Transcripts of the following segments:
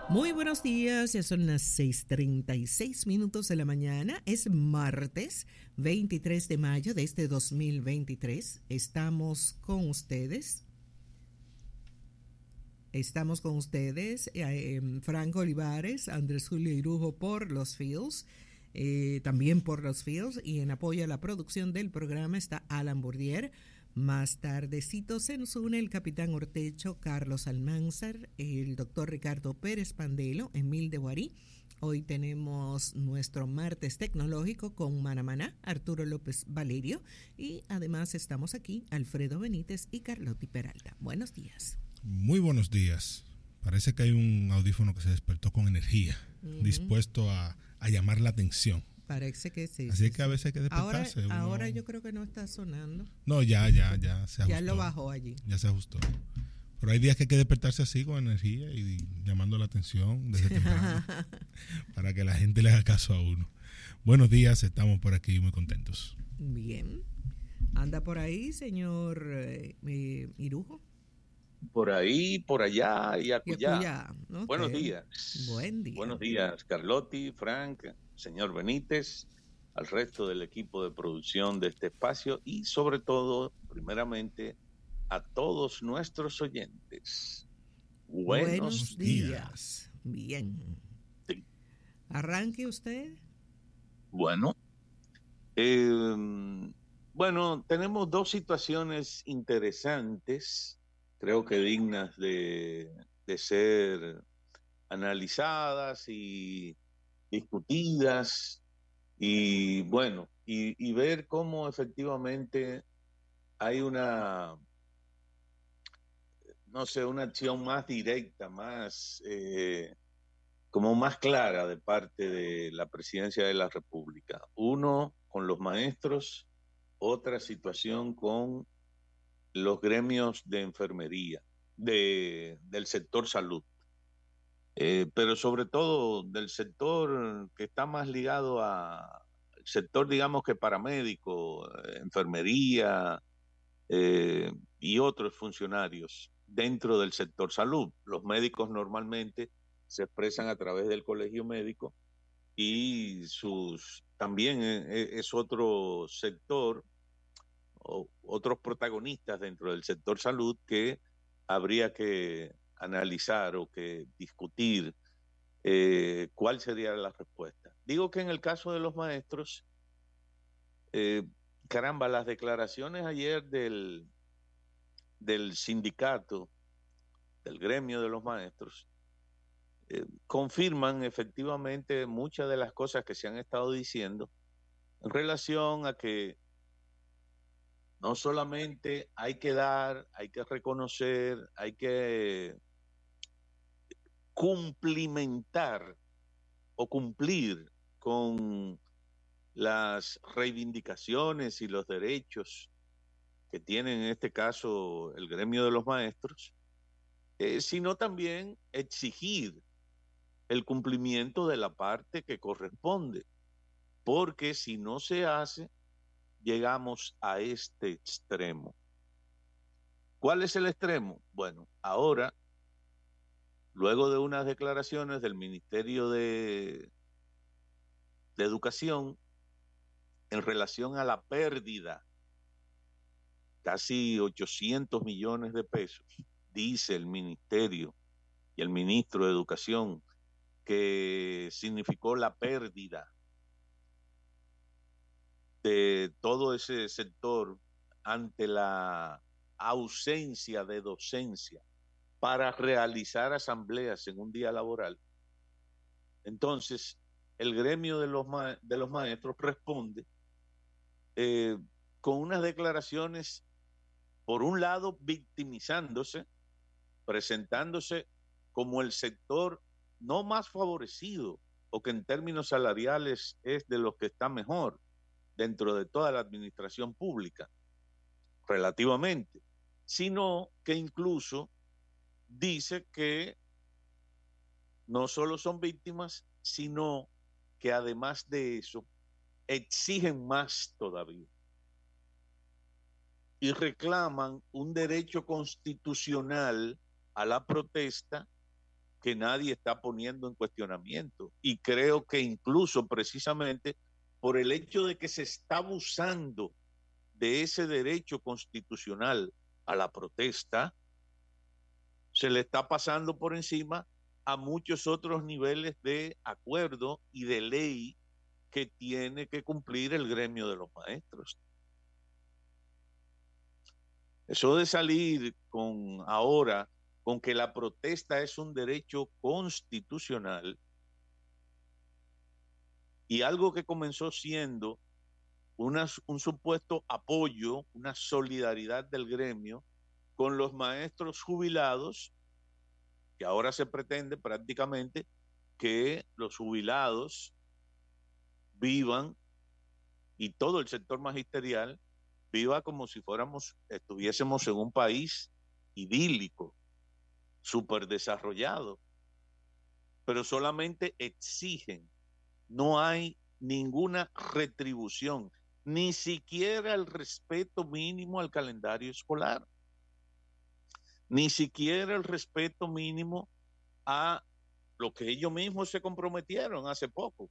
Muy buenos días, ya son las 6:36 de la mañana, es martes 23 de mayo de este 2023, estamos con ustedes, Franco Olivares, Andrés Julio Irujo por los Fields, también por los Fields, y en apoyo a la producción del programa está Alan Bourdier. Más tardecito se nos une el capitán Ortecho, Carlos Almanzar, el doctor Ricardo Pérez Pandelo, Emil de Guarí. Hoy tenemos nuestro martes tecnológico con Manamaná, Arturo López Valerio, y además estamos aquí Alfredo Benítez y Carlotti Peralta. Buenos días. Muy buenos días. Parece que hay un audífono que se despertó con energía, dispuesto a llamar la atención. Parece que sí. Así que a veces hay que despertarse. Ahora yo creo que no está sonando. No, ya se ajustó. Ya lo bajó allí. Ya se ajustó. Pero hay días que hay que despertarse así con energía y llamando la atención desde temprano para que la gente le haga caso a uno. Buenos días, estamos por aquí muy contentos. Bien. ¿Anda por ahí, señor Irujo? Por ahí, por allá y acullá. Okay. Buenos días. Buen día. Buenos días, Carlotti, Frank, señor Benítez, al resto del equipo de producción de este espacio y sobre todo, primeramente, a todos nuestros oyentes. Buenos días. Bien. Sí. Arranque usted. Bueno, tenemos dos situaciones interesantes, creo que dignas de ser analizadas y discutidas y ver cómo efectivamente hay una acción más directa, más como más clara de parte de la Presidencia de la República. Uno con los maestros, otra situación con los gremios de enfermería, del sector salud. Pero sobre todo del sector que está más ligado al sector, digamos que paramédico, enfermería y otros funcionarios dentro del sector salud. Los médicos normalmente se expresan a través del colegio médico y también es otro sector o otros protagonistas dentro del sector salud que habría que analizar o que discutir cuál sería la respuesta. Digo que en el caso de los maestros, las declaraciones ayer del sindicato, del gremio de los maestros, confirman efectivamente muchas de las cosas que se han estado diciendo en relación a que no solamente hay que dar, hay que reconocer, hay que cumplimentar o cumplir con las reivindicaciones y los derechos que tienen en este caso el gremio de los maestros, sino también exigir el cumplimiento de la parte que corresponde, porque si no se hace, llegamos a este extremo. ¿Cuál es el extremo? Bueno, ahora, luego de unas declaraciones del Ministerio de Educación en relación a la pérdida, casi 800 millones de pesos, dice el Ministerio y el Ministro de Educación, que significó la pérdida de todo ese sector ante la ausencia de docencia para realizar asambleas en un día laboral. Entonces, el gremio de los maestros responde con unas declaraciones, por un lado, victimizándose, presentándose como el sector no más favorecido o que en términos salariales es de los que está mejor dentro de toda la administración pública, relativamente, sino que incluso dice que no solo son víctimas, sino que además de eso exigen más todavía y reclaman un derecho constitucional a la protesta que nadie está poniendo en cuestionamiento. Y creo que incluso precisamente por el hecho de que se está abusando de ese derecho constitucional a la protesta, se le está pasando por encima a muchos otros niveles de acuerdo y de ley que tiene que cumplir el gremio de los maestros. Eso de salir ahora con que la protesta es un derecho constitucional y algo que comenzó siendo un supuesto apoyo, una solidaridad del gremio con los maestros jubilados, que ahora se pretende prácticamente que los jubilados vivan y todo el sector magisterial viva como si estuviésemos en un país idílico, súper desarrollado, pero solamente exigen, no hay ninguna retribución, ni siquiera el respeto mínimo al calendario escolar, ni siquiera el respeto mínimo a lo que ellos mismos se comprometieron hace poco.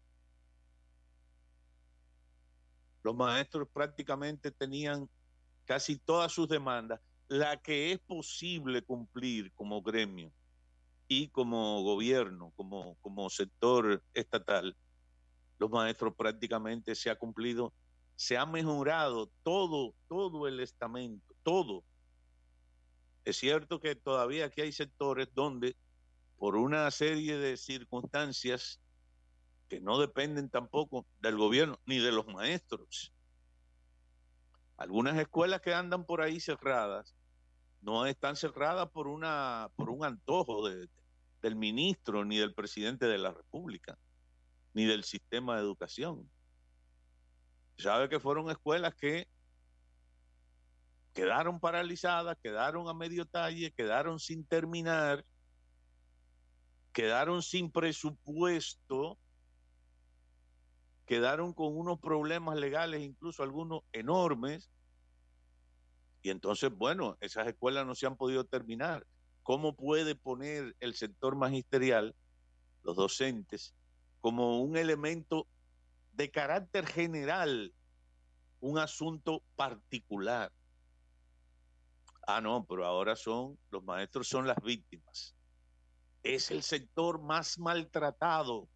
Los maestros prácticamente tenían casi todas sus demandas, la que es posible cumplir como gremio y como gobierno, como sector estatal. Los maestros prácticamente se ha cumplido, se ha mejorado todo el estamento, todo. Es cierto que todavía aquí hay sectores donde, por una serie de circunstancias que no dependen tampoco del gobierno ni de los maestros, algunas escuelas que andan por ahí cerradas no están cerradas por un antojo del ministro ni del presidente de la República ni del sistema de educación. Sabe que fueron escuelas que quedaron paralizadas, quedaron a medio talle, quedaron sin terminar, quedaron sin presupuesto, quedaron con unos problemas legales, incluso algunos enormes, y entonces, bueno, esas escuelas no se han podido terminar. ¿Cómo puede poner el sector magisterial, los docentes, como un elemento de carácter general, un asunto particular? Ah, no, pero ahora los maestros son las víctimas. Es el sector más maltratado,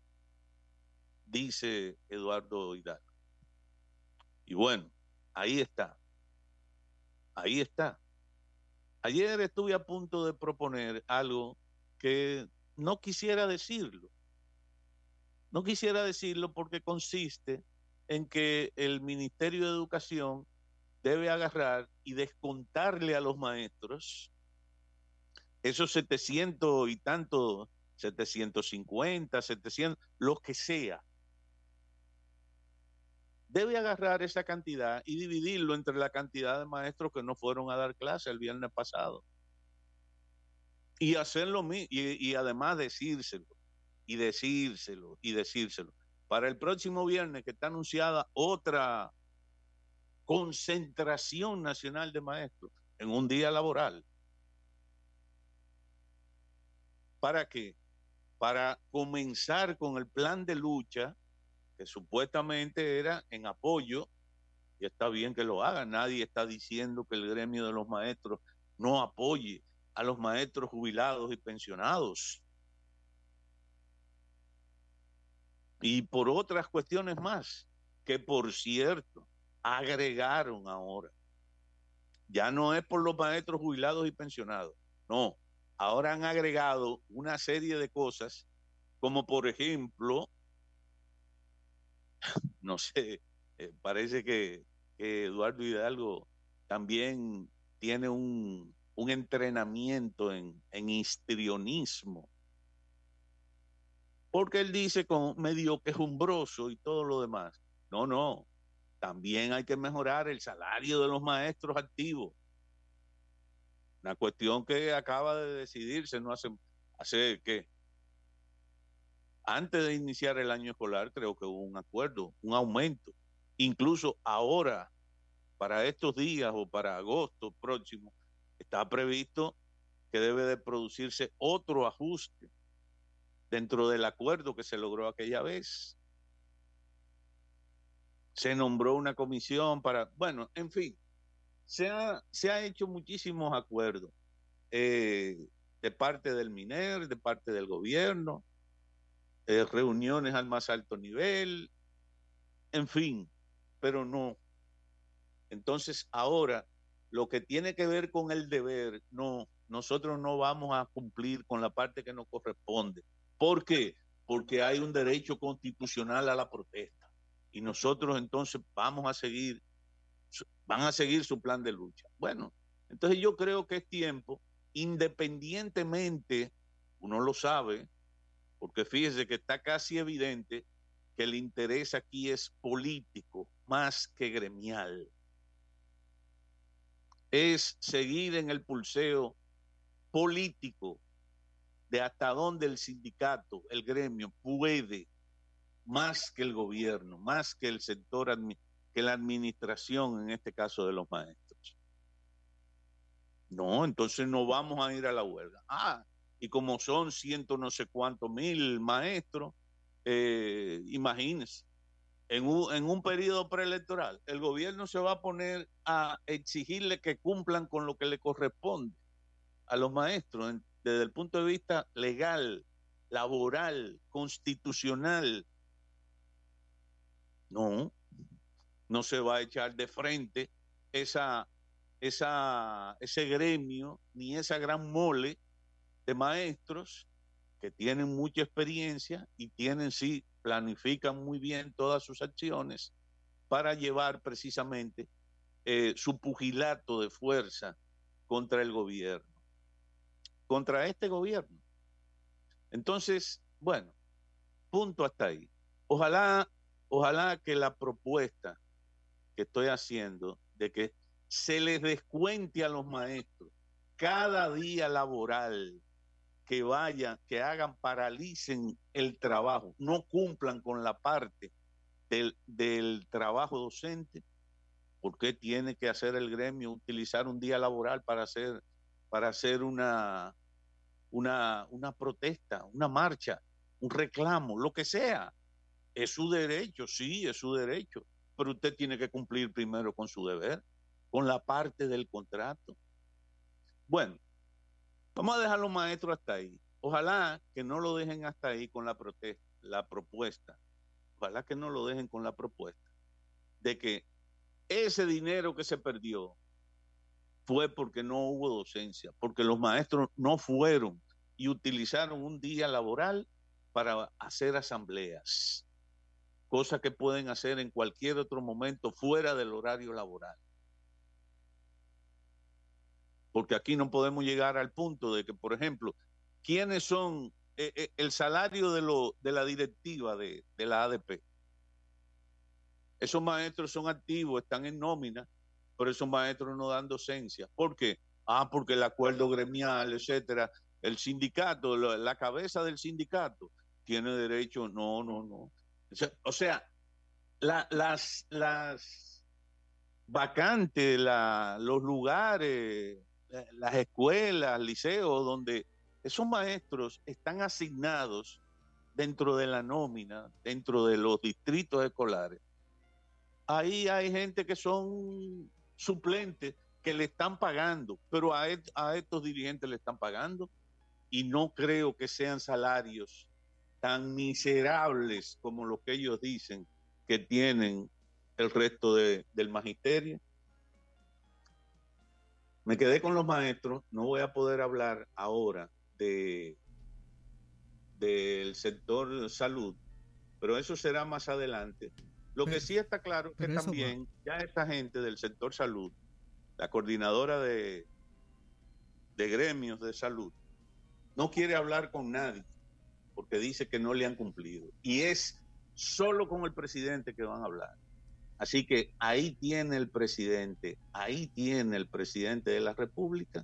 dice Eduardo Hidalgo. Y bueno, ahí está. Ahí está. Ayer estuve a punto de proponer algo que no quisiera decirlo. No quisiera decirlo porque consiste en que el Ministerio de Educación debe agarrar y descontarle a los maestros esos 700 y tanto, 750, 700, lo que sea. Debe agarrar esa cantidad y dividirlo entre la cantidad de maestros que no fueron a dar clase el viernes pasado. Y hacerlo, y además decírselo, y decírselo, y decírselo. Para el próximo viernes, que está anunciada otra concentración nacional de maestros en un día laboral. ¿Para qué? Para comenzar con el plan de lucha que supuestamente era en apoyo, y está bien que lo hagan, nadie está diciendo que el gremio de los maestros no apoye a los maestros jubilados y pensionados. Y por otras cuestiones más, que por cierto, agregaron ahora. Ya no es por los maestros jubilados y pensionados, no. Ahora han agregado una serie de cosas, como por ejemplo, no sé, parece que Eduardo Hidalgo también tiene un entrenamiento en histrionismo, porque él dice medio quejumbroso y todo lo demás. No, también hay que mejorar el salario de los maestros activos. Una cuestión que acaba de decidirse, no hace ¿qué? Antes de iniciar el año escolar, creo que hubo un acuerdo, un aumento. Incluso ahora, para estos días o para agosto próximo, está previsto que debe de producirse otro ajuste dentro del acuerdo que se logró aquella vez. Se nombró una comisión para, bueno, en fin, se ha hecho muchísimos acuerdos de parte del MINER, de parte del gobierno, reuniones al más alto nivel, en fin, pero no. Entonces ahora, lo que tiene que ver con el deber, no, nosotros no vamos a cumplir con la parte que nos corresponde. ¿Por qué? Porque hay un derecho constitucional a la protesta. Y nosotros entonces van a seguir su plan de lucha. Bueno, entonces yo creo que es tiempo, independientemente, uno lo sabe, porque fíjese que está casi evidente que el interés aquí es político más que gremial. Es seguir en el pulseo político de hasta dónde el sindicato, el gremio puede, más que el gobierno, más que el sector, que la administración, en este caso de los maestros. No, entonces no vamos a ir a la huelga. Y como son ciento no sé cuántos mil maestros, imagínense, en un periodo preelectoral, el gobierno se va a poner a exigirle que cumplan con lo que le corresponde a los maestros desde el punto de vista legal, laboral, constitucional. No se va a echar de frente ese gremio, ni esa gran mole de maestros que tienen mucha experiencia y planifican muy bien todas sus acciones para llevar precisamente su pugilato de fuerza contra el gobierno, contra este gobierno. Entonces, bueno, punto hasta ahí. Ojalá que la propuesta que estoy haciendo de que se les descuente a los maestros cada día laboral que hagan, paralicen el trabajo, no cumplan con la parte del trabajo docente. ¿Por qué tiene que hacer el gremio utilizar un día laboral para hacer una protesta, una marcha, un reclamo, lo que sea? Es su derecho, sí, es su derecho, pero usted tiene que cumplir primero con su deber, con la parte del contrato. Bueno, vamos a dejar a los maestros hasta ahí. Ojalá que no lo dejen hasta ahí con la propuesta. Ojalá que no lo dejen con la propuesta de que ese dinero que se perdió fue porque no hubo docencia, porque los maestros no fueron y utilizaron un día laboral para hacer asambleas, cosa que pueden hacer en cualquier otro momento fuera del horario laboral. Porque aquí no podemos llegar al punto de que, por ejemplo, ¿quiénes son el salario de la directiva de la ADP? Esos maestros son activos, están en nómina, pero esos maestros no dan docencia. ¿Por qué? Porque el acuerdo gremial, etcétera, el sindicato, la cabeza del sindicato tiene derecho. No. O sea, las vacantes, los lugares, las escuelas, liceos, donde esos maestros están asignados dentro de la nómina, dentro de los distritos escolares. Ahí hay gente que son suplentes que le están pagando, pero a estos dirigentes le están pagando, y no creo que sean salarios tan miserables como los que ellos dicen que tienen el resto del magisterio. Me quedé con los maestros, no voy a poder hablar ahora del sector salud, pero eso será más adelante. Lo que sí está claro es que también ya esta gente del sector salud, la coordinadora de gremios de salud, no quiere hablar con nadie porque dice que no le han cumplido. Y es solo con el presidente que van a hablar. Así que ahí tiene el presidente de la República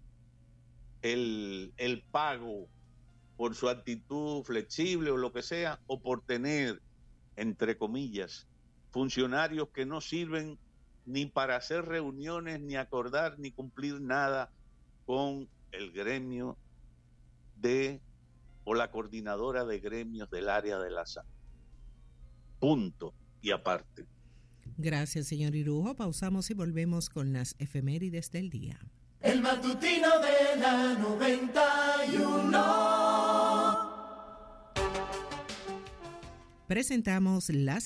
el pago por su actitud flexible o lo que sea, o por tener, entre comillas, funcionarios que no sirven ni para hacer reuniones, ni acordar, ni cumplir nada con el gremio o la coordinadora de gremios del área de la salud. Punto y aparte. Gracias, señor Irujo. Pausamos y volvemos con las efemérides del día. El matutino de la 91. Presentamos las